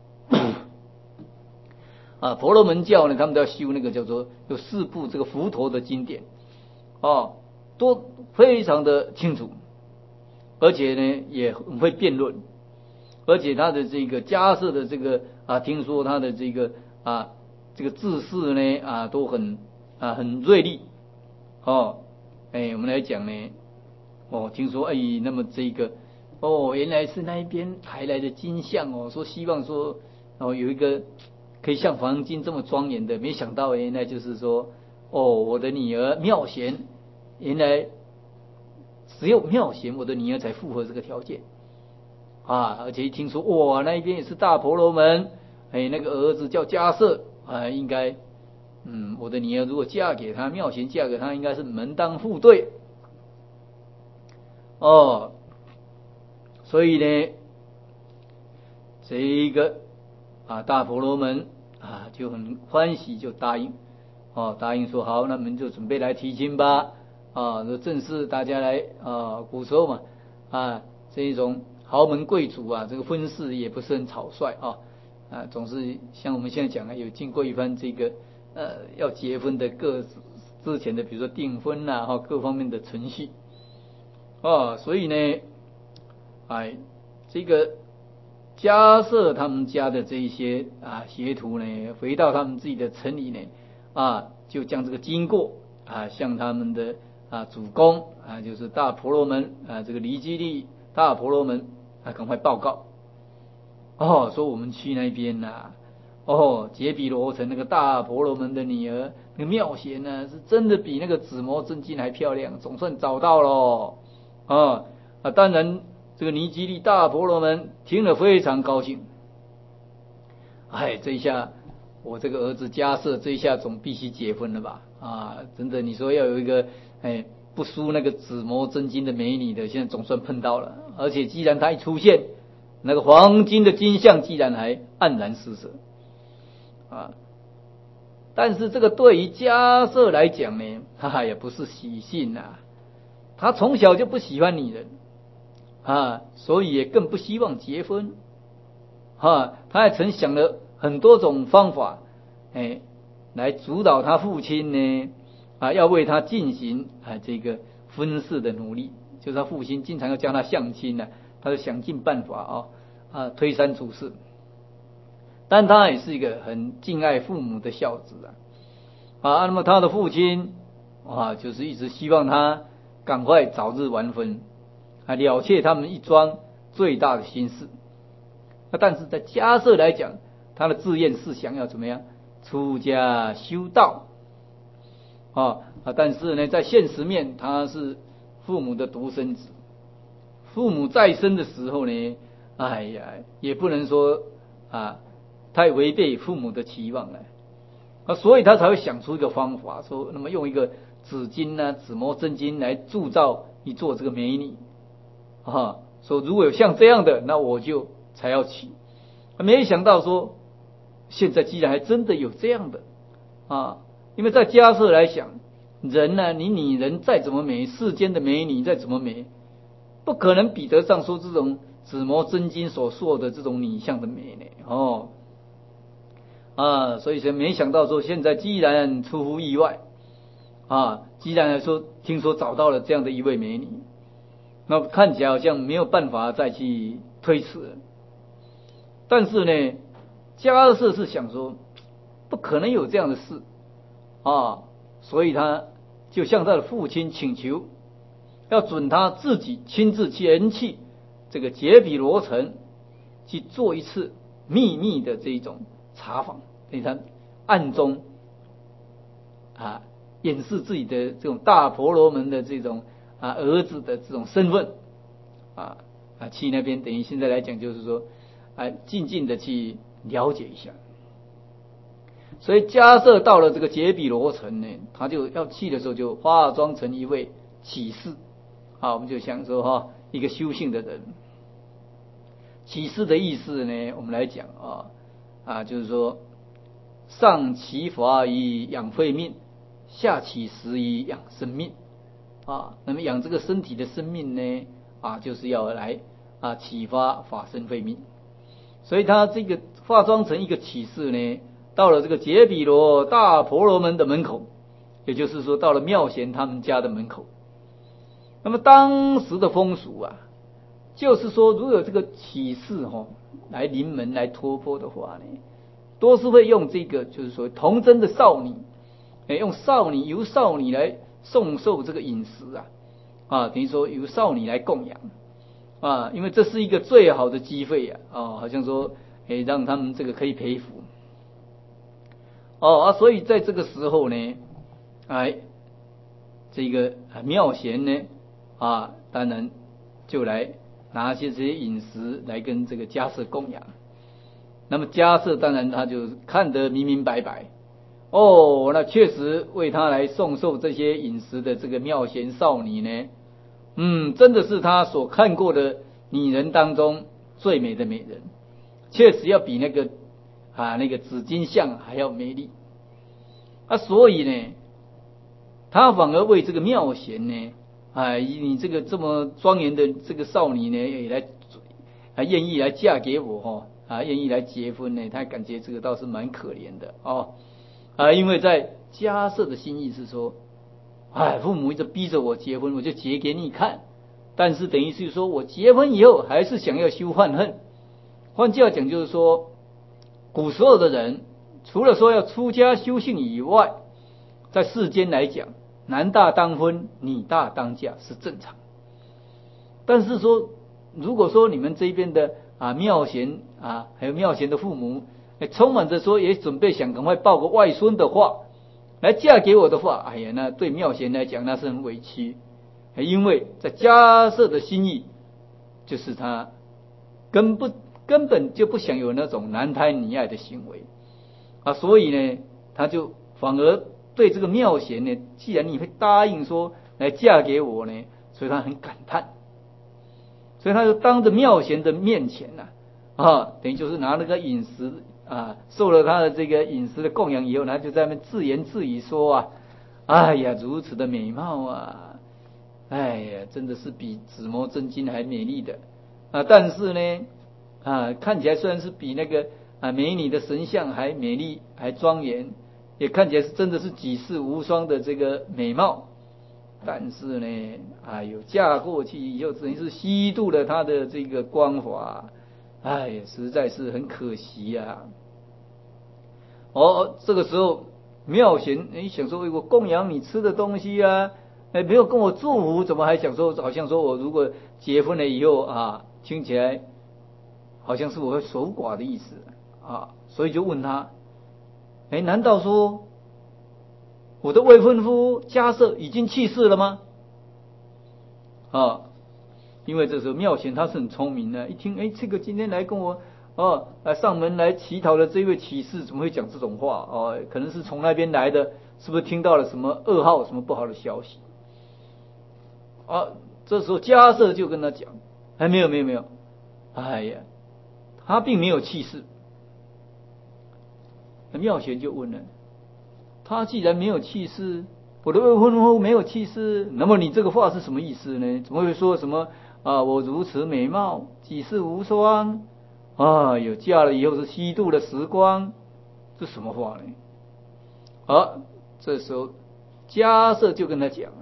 啊婆罗门教呢，他们都要修那个叫做有四部这个佛陀的经典哦，都非常的清楚，而且呢也很会辩论，而且他的这个迦叶的这个啊，听说他的这个啊这个智识呢啊都很啊很锐利哦。哎，我们来讲呢，哦，听说哎，那么这个哦，原来是那一边抬来的金像哦，说希望说哦有一个可以像黄金这么庄严的，没想到原来就是说哦，我的女儿妙贤，原来只有妙贤我的女儿才符合这个条件啊，而且一听说哇，那一边也是大婆罗门，哎，那个儿子叫迦叶啊，应该嗯，我的女儿如果嫁给他，妙贤嫁给他，应该是门当户对哦。所以呢，这一个啊大婆罗门啊就很欢喜，就答应哦，答应说好，那我们就准备来提亲吧啊，这正是大家来啊，古时候嘛啊，这一种豪门贵族啊，这个婚事也不是很草率啊啊，总是像我们现在讲的，有经过一番这个呃要结婚的各之前的，比如说订婚呐、啊，哈各方面的程序啊，所以呢，哎，这个迦叶他们家的这一些啊学徒呢，回到他们自己的城里呢，啊，就将这个经过啊向他们的啊主公啊，就是大婆罗门啊，这个尼基利大婆罗门啊，赶快报告哦，说我们去那边呐、啊，哦，杰比罗城那个大婆罗门的女儿，那个妙贤呢，是真的比那个紫磨真金还漂亮，总算找到咯啊啊，当然。这个尼基利大婆罗门听了非常高兴，哎，这一下我这个儿子迦叶这一下总必须结婚了吧？啊，真的，你说要有一个哎不输那个紫磨真金的美女的，现在总算碰到了。而且既然她一出现，那个黄金的金像既然还黯然失色啊，但是这个对于迦叶来讲呢，他也不是喜讯呐，他从小就不喜欢女人。啊，所以也更不希望结婚，哈，他还曾想了很多种方法，哎，来主导他父亲呢，啊，要为他进行啊这个婚事的努力，就是他父亲经常要叫他相亲呢，他就想尽办法啊啊推三阻四，但他也是一个很敬爱父母的孝子啊，啊，那么他的父亲啊，就是一直希望他赶快早日完婚。啊，了却他们一桩最大的心事。那但是在迦叶来讲，他的志愿是想要怎么样出家修道啊啊，但是呢，在现实面他是父母的独生子， 父母在生的时候呢，哎呀，也不能说啊太违背父母的期望了啊，所以他才会想出一个方法，说那么用一个紫金啊、紫磨真金来铸造一座这个美女啊，说如果有像这样的，那我就才要娶。没想到说，现在既然还真的有这样的啊，因为在家社来讲，人呢、啊，你女人再怎么美，世间的美女再怎么美，不可能比得上说这种紫磨真金所塑的这种女相的美呢。哦，啊，所以说没想到说，现在既然出乎意外啊，既然说听说找到了这样的一位美女，那看起来好像没有办法再去推辞了。但是呢，迦叶是想说，不可能有这样的事啊，所以他就向他的父亲请求，要准他自己亲自前去这个杰比罗城去做一次秘密的这种查访，所以他暗中啊掩饰自己的这种大婆罗门的这种啊儿子的这种身份啊啊去那边，等于现在来讲就是说啊静静的去了解一下。所以迦叶到了这个杰比罗城呢，他就要去的时候就化妆成一位启士啊，我们就想说哈，一个修行的人。启示的意思呢，我们来讲啊啊，就是说上启法以养慧命，下启实以养生命啊。那么养这个身体的生命呢啊，就是要来啊启发法身慧命。所以他这个化妆成一个启示呢，到了这个杰比罗大婆罗门的门口，也就是说到了妙贤他们家的门口。那么当时的风俗啊，就是说如果有这个启示哈、哦、来临门来托钵的话呢，多是会用这个就是说童真的少女，哎，用少女由少女来送受这个饮食啊啊，等于说由少女来供养啊，因为这是一个最好的机会啊，哦，好像说哎让他们这个可以培福哦啊，所以在这个时候呢，哎，这个妙贤呢啊，当然就来拿些这些饮食来跟这个迦叶供养。那么迦叶当然他就看得明明白白，哦，那确实为他来送受这些饮食的这个妙贤少女呢，嗯，真的是他所看过的女人当中最美的美人，确实要比那个啊那个紫金像还要美丽啊，所以呢，他反而为这个妙贤呢，啊，你这个这么庄严的这个少女呢，也来还愿意来嫁给我哈，啊，愿意来结婚呢，他感觉这个倒是蛮可怜的哦，啊，因为在迦叶的心意是说，哎，父母一直逼着我结婚，我就结给你看，但是等于是说我结婚以后还是想要修幻恨，换句话讲就是说，古时候的人除了说要出家修行以外，在世间来讲，男大当婚，女大当嫁是正常。但是说，如果说你们这边的啊妙贤啊，还有妙贤的父母，充满着说也准备想赶快抱个外孙的话，来嫁给我的话，哎呀，那对妙贤来讲那是很委屈，因为在迦叶的心意，就是他根不根本就不想有那种男胎女爱的行为啊，所以呢，他就反而对这个妙贤呢，既然你会答应说来嫁给我呢，所以他很感叹，所以他就当着妙贤的面前呢、啊，啊，等于就是拿那个饮食啊，受了他的这个饮食的供养以后，他就在那边自言自语说啊，哎呀，如此的美貌啊，哎呀，真的是比紫磨真金还美丽的啊，但是呢，啊，看起来虽然是比那个啊美女的神像还美丽还庄严，也看起来是真的是举世无双的这个美貌，但是呢，哎呦，嫁过去以后，等于是虚度了他的这个光华，哎呀，实在是很可惜呀、啊。哦，这个时候妙贤，你想说，我供养你吃的东西啊，哎，没有跟我祝福，怎么还想说，好像说我如果结婚了以后啊，听起来好像是我会守寡的意思啊，所以就问他，哎，难道说我的未婚夫迦叶已经去世了吗？啊， 因为这时候妙贤他是很聪明的，一听，哎，这个今天来跟我哦来上门来乞讨的这位骑士怎么会讲这种话？哦，可能是从那边来的，是不是听到了什么噩耗、什么不好的消息？啊，这时候迦叶就跟他讲，哎，没有没有没有，哎呀，他并没有气势。那妙贤就问了，他既然没有气势，我的未婚夫没有气势，那么你这个话是什么意思呢？怎么会说什么啊？我如此美貌，几世无双啊？有嫁了以后是虚度的时光，这什么话呢？啊，这时候迦叶就跟他讲了，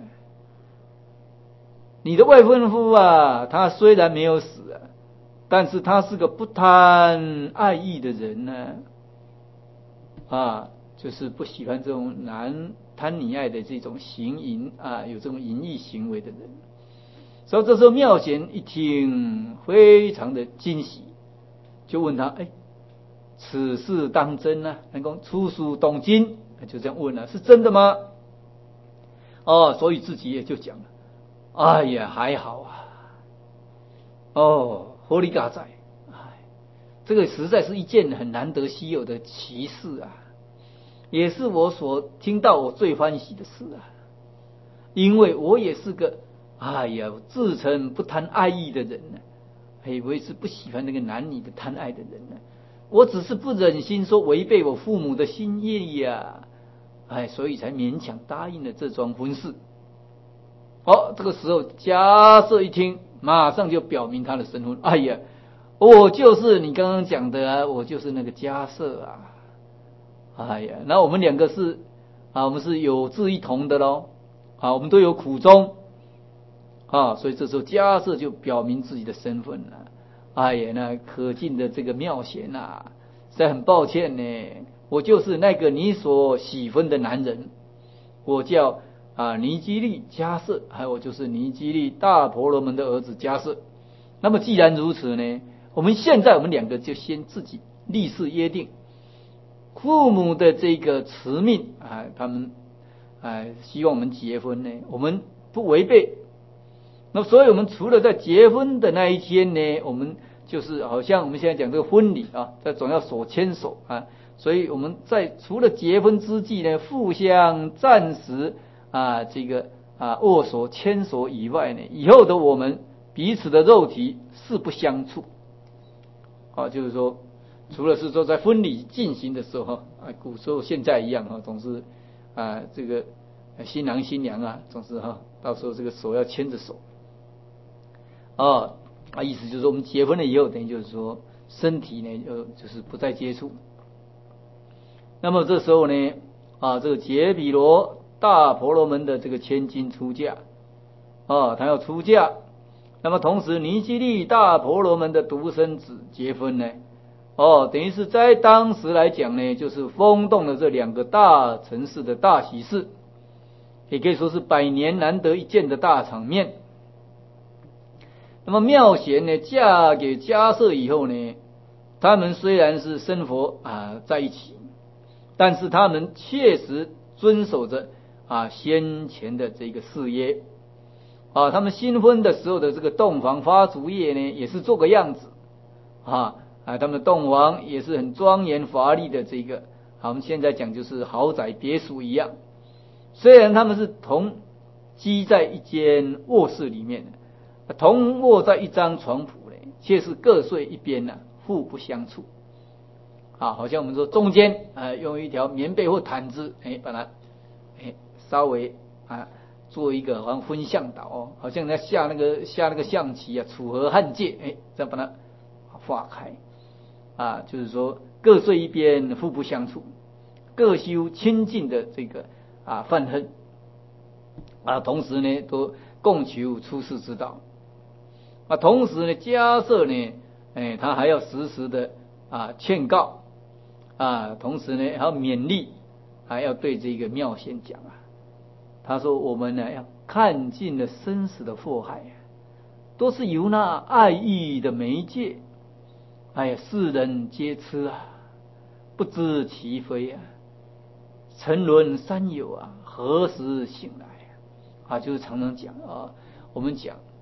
你的未婚夫啊，他虽然没有死啊，但是他是个不贪爱意的人呢，啊，就是不喜欢这种男贪女爱的这种行淫啊，有这种淫逸行为的人。所以这时候妙贤一听，非常的惊喜，就问他：哎，此事当真呢？能够出书懂经，就这样问了，是真的吗？哦，所以自己也就讲了，哎呀，还好啊，哦，活力嘎在，哎，这个实在是一件很难得稀有的奇事啊，也是我所听到我最欢喜的事啊，因为我也是个，哎呀，自称不贪爱意的人呢、啊，哎，我也是不喜欢那个男女的贪爱的人呢、啊，我只是不忍心说违背我父母的心意呀、啊，哎，所以才勉强答应了这桩婚事。哦，这个时候迦叶一听，马上就表明他的身份。哎呀，我就是你刚刚讲的啊，我就是那个迦叶啊。哎呀，那我们两个是啊，我们是有志一同的咯。啊，我们都有苦衷啊，所以这时候迦叶就表明自己的身份了。哎呀，那可敬的这个妙贤呐，实在很抱歉呢，我就是那个你所喜欢的男人，我叫啊尼基利迦叶，还有我就是尼基利大婆罗门的儿子迦叶。那么既然如此呢，我们现在我们两个就先自己立誓约定，父母的这个慈命啊，他们啊希望我们结婚呢，我们不违背。那所以我们除了在结婚的那一天呢，我们就是好像我们现在讲这个婚礼啊，在总要手牵手啊，所以我们在除了结婚之际呢，互相暂时啊这个啊握手牵手以外呢，以后的我们彼此的肉体誓不相触啊，就是说除了是说在婚礼进行的时候啊，古时候现在一样哈，总是啊这个新郎新娘啊，总是哈，到时候这个手要牵着手。啊啊，意思就是说我们结婚了以后，等于就是说身体呢，就就是不再接触。那么这时候呢，啊，这个杰比罗大婆罗门的这个千金出嫁，啊，他要出嫁。那么同时尼基利大婆罗门的独生子结婚呢，哦，等于是在当时来讲呢，就是轰动了这两个大城市的大喜事，也可以说是百年难得一见的大场面。那么妙贤呢，嫁给迦叶以后呢，他们虽然是生活啊在一起，但是他们确实遵守着啊先前的这个誓约啊。他们新婚的时候的这个洞房花烛夜呢，也是做个样子啊啊，他们的洞房也是很庄严华丽的这个，好，我们现在讲就是豪宅别墅一样。虽然他们是同居在一间卧室里面，同卧在一张床铺呢，却是各睡一边呢、啊，互不相处。啊，好像我们说中间啊、呃，用一条棉被或毯子，哎，把它哎稍微啊做一个好像分向导哦，好像在下那个下那个象棋啊，楚河汉界，哎，再把它化开啊，就是说各睡一边，互不相处，各修清净的这个啊犯恨啊，同时呢都共求出世之道啊，同时呢迦叶呢，哎，他还要时时的啊劝告啊，同时呢还要勉励，还要对这个妙贤讲啊，他说我们呢要看尽了生死的祸害，都是由那爱意的媒介，哎呀，世人皆痴啊，不知其非啊，沉沦三有啊，何时醒来啊？啊，就是常常讲啊，我们讲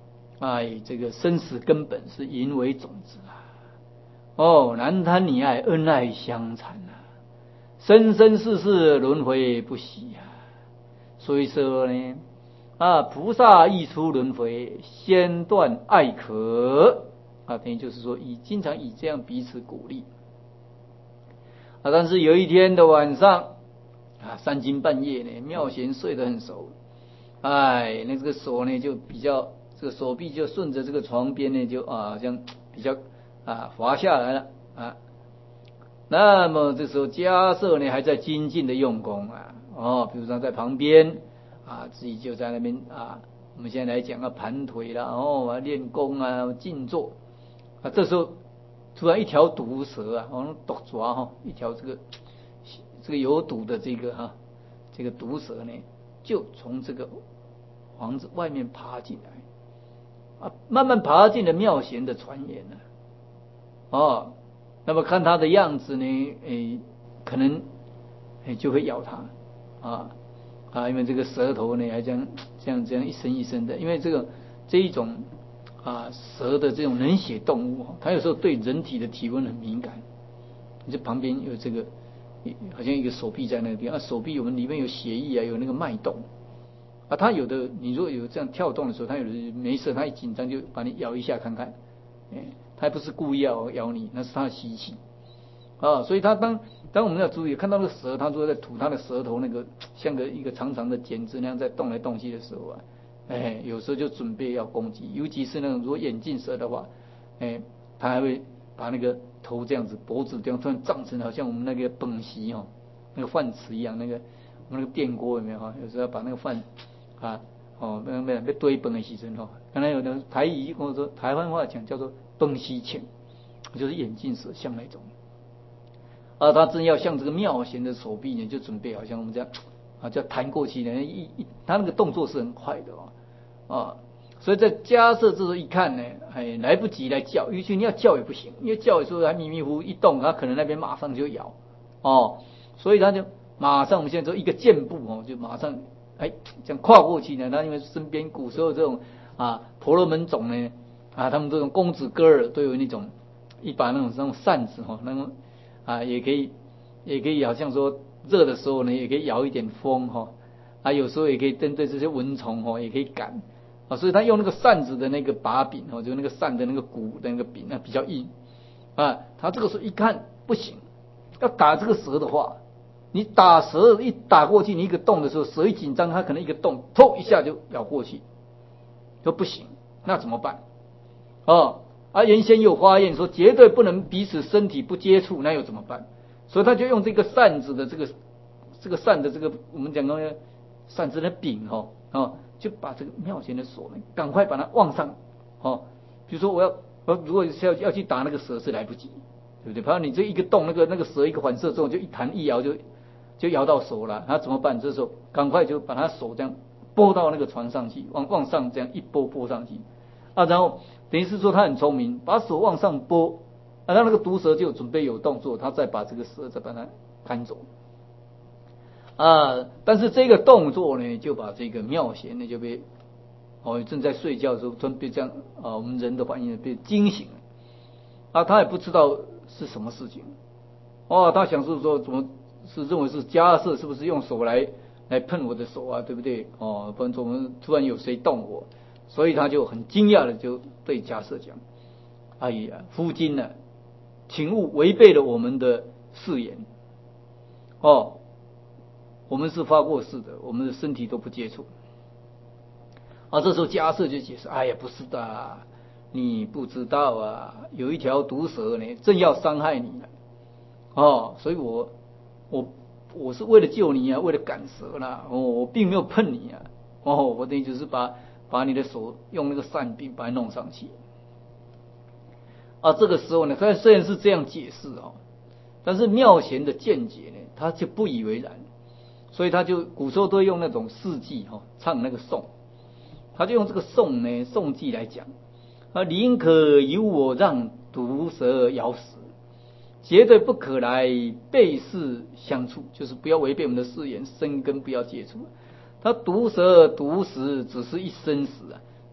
哎，这个生死根本是淫为种子啊！哦，男贪女爱，恩爱相残啊，生生世世轮回不息啊！所以说呢，啊，菩萨一出轮回，先断爱渴啊，等于就是说，以经常以这样彼此鼓励啊。但是有一天的晚上啊，三更半夜呢，妙贤睡得很熟，哎，那这个手呢就比较。这个手臂就顺着这个床边呢，就啊，好像比较啊滑下来了啊。那么这时候迦叶呢还在精进的用功啊，哦，比如说在旁边啊，自己就在那边啊，我们现在来讲啊，盘腿啦，哦，练功啊，静坐啊。这时候突然一条毒蛇啊，哦，毒爪哈，一条这个这个有毒的这个哈、啊，这个毒蛇呢，就从这个房子外面爬进来。啊，慢慢爬进了妙贤的船沿了，哦，那么看他的样子呢，诶，可能诶就会咬他，啊啊，因为这个舌头呢还这样这样这样一声一声的，因为这个这一种啊蛇的这种冷血动物，它有时候对人体的体温很敏感。你这旁边有这个，好像一个手臂在那边啊，手臂我们里面有血液啊，有那个脉动。啊，它有的，你如果有这样跳动的时候，它有的没事，它一紧张就把你咬一下看看，哎，它不是故意要咬你，那是它的习气啊。所以它当当我们要注意，看到那个蛇，它如果在吐它的舌头，那个像个一个长长的剪子那样在动来动去的时候啊，哎，有时候就准备要攻击，尤其是那种如果眼镜蛇的话，哎，它还会把那个头这样子，脖子这样突然胀成好像我们那个本席哦，那个饭匙一样，那个我们那个电锅有没有哈？有时候要把那个饭。啊，哦，那那要堆饭的时阵吼，刚才有的台语或者说台湾话讲叫做崩西请，就是眼镜蛇像那种。啊，他正要向这个妙贤的手臂呢，就准备好像我们这样啊，叫弹过去呢，一一他那个动作是很快的哦，啊，所以在迦叶这时候一看呢，哎，来不及来叫，尤其你要叫也不行，因为叫的时候还迷迷糊糊一动，他可能那边马上就咬哦，所以他就马上我们现在说一个箭步哦，就马上。哎，这样跨过去呢？他因为身边古时候这种啊婆罗门种呢啊，他们这种公子哥儿都有那种一把那种那种扇子哈，那种啊也可以也可以好像说热的时候呢，也可以摇一点风哈，啊有时候也可以针对这些蚊虫哈，也可以赶啊，所以他用那个扇子的那个把柄哦，就那个扇的那个骨的那个柄，那比较硬啊。他这个时候一看不行，要打这个蛇的话。你打蛇一打过去，你一个洞的时候，蛇一紧张，它可能一个洞，突一下就咬过去，说不行，那怎么办？哦，而原先有发愿说绝对不能彼此身体不接触，那又怎么办？所以他就用这个扇子的这个这个扇的这个我们讲的扇子的柄哦哦，就把这个妙贤的手呢，赶快把它往上哦，比如说我要我如果是要要去打那个蛇是来不及，对不对？怕你这一个动，那个那个蛇一个反射之后就一弹一摇就。就摇到手了，他怎么办？这时候赶快就把他手这样拨到那个船上去，往往上这样一拨拨上去啊，然后等于是说他很聪明，把手往上拨啊，让那个毒蛇就准备有动作，他再把这个蛇再把它赶走啊。但是这个动作呢，就把这个妙贤呢就被哦正在睡觉的时候，突然被这样啊，我们人的反应被惊醒了啊，他也不知道是什么事情哦，他想是说怎么。是认为是迦叶是不是用手来来碰我的手啊，对不对？哦，不然我们突然有谁动我，所以他就很惊讶的就对迦叶讲：“哎呀，夫君呢、啊，请勿违背了我们的誓言哦，我们是发过誓的，我们的身体都不接触。”啊，这时候迦叶就解释：“哎呀，不是的，你不知道啊，有一条毒蛇呢，正要伤害你呢。哦，所以我。”我我是为了救你啊，为了赶蛇啦，哦，我并没有碰你啊，哦，我等于就是把把你的手用那个扇柄把它弄上去啊。这个时候呢，他虽然是这样解释哦，但是妙贤的见解呢，他就不以为然，所以他就古时候都会用那种事迹哈、哦，唱那个颂，他就用这个颂呢颂记来讲啊，宁可由我让毒蛇咬死。绝对不可来背誓相处，就是不要违背我们的誓言，生根不要接触。他毒蛇毒食只是一生死啊，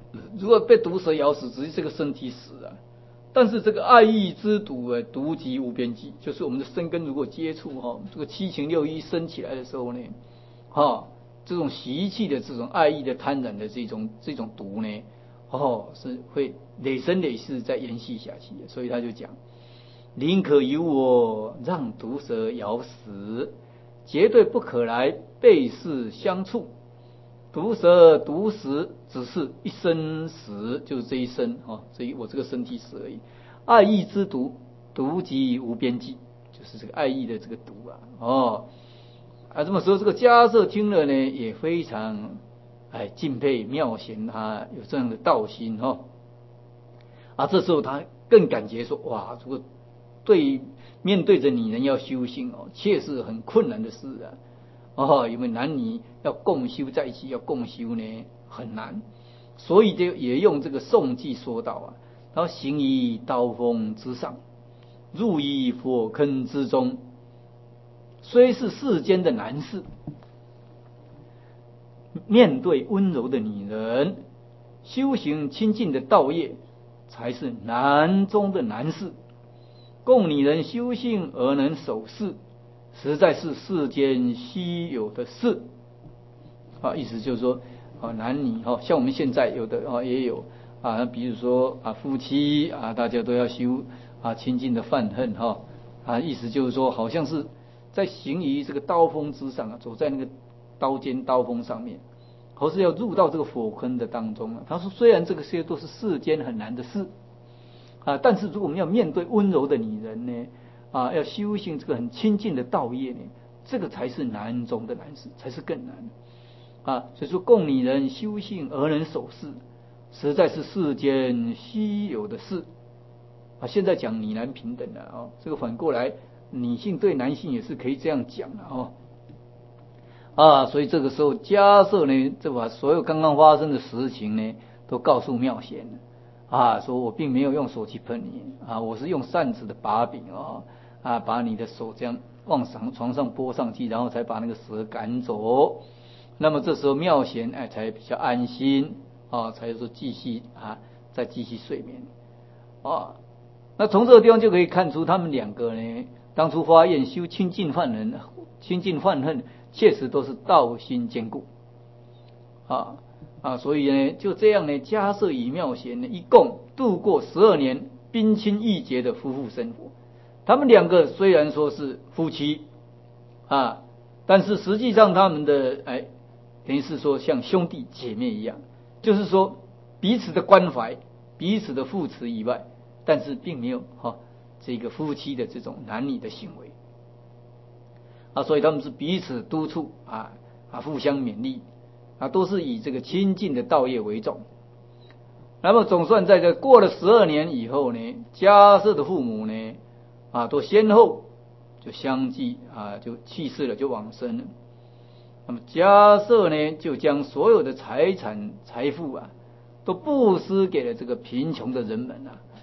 如果被毒蛇咬死，只是这个身体死啊。但是这个爱意之毒啊，毒极无边际，就是我们的身根如果接触哈，这个七情六欲升起来的时候呢，哈，这种习气的这种爱意的贪婪的这种这种毒呢，哦，是会累生累世再延续下去的。所以他就讲，宁可由我让毒蛇咬死，绝对不可来背世相触。毒蛇毒死只是一生死，就是这一生哦，这一我这个身体死而已。爱意之毒，毒极无边际，就是这个爱意的这个毒啊，哦，啊这么说，这个迦叶听了呢，也非常哎敬佩妙贤他有这样的道心哈、哦。啊，这时候他更感觉说，哇，这个对面对着女人要修行哦，确实很困难的事啊。哦，因为男女要共修在一起，要共修呢很难，所以就也用这个颂偈说道啊，然后行于刀锋之上，入于火坑之中，虽是世间的难事，面对温柔的女人，修行清净的道业，才是难中的难事。供女人修行而能守事，实在是世间稀有的事啊。意思就是说啊，男女哈，像我们现在有的啊也有啊，比如说啊夫妻啊，大家都要修啊清净的犯恨哈啊，意思就是说，好像是在行于这个刀锋之上啊，走在那个刀尖刀锋上面，或是要入到这个火坑的当中啊。他说，虽然这个些都是世间很难的事啊，但是如果我们要面对温柔的女人呢，啊，要修行这个很清净的道业呢，这个才是难中的难事，才是更难啊。所以说，供女人修行而能守事，实在是世间稀有的事啊。现在讲女男平等了啊，这个反过来，女性对男性也是可以这样讲的哦。啊，所以这个时候迦叶呢，就把所有刚刚发生的实情呢，都告诉妙贤了。啊，说我并没有用手去喷你啊，我是用扇子的把柄啊，啊，把你的手这样往上床上拨上去，然后才把那个蛇赶走。那么这时候妙贤哎才比较安心啊，才说继续啊，再继续睡眠啊。那从这个地方就可以看出，他们两个呢，当初发愿修清净犯人、清净犯恨，确实都是道心坚固啊。啊，所以呢，就这样呢，迦叶与妙贤呢，一共度过十二年冰清玉洁的夫妇生活。他们两个虽然说是夫妻啊，但是实际上他们的哎，等于是说像兄弟姐妹一样，就是说彼此的关怀、彼此的扶持以外，但是并没有哈、啊、这个夫妻的这种男女的行为啊，所以他们是彼此督促啊啊，互相勉励。啊，都是以这个清净的道业为重。那么总算在这过了十二年以后呢，迦叶的父母呢，啊，都先后就相继啊，就去世了，就往生了。那么迦叶呢，就将所有的财产财富啊，都布施给了这个贫穷的人们啊。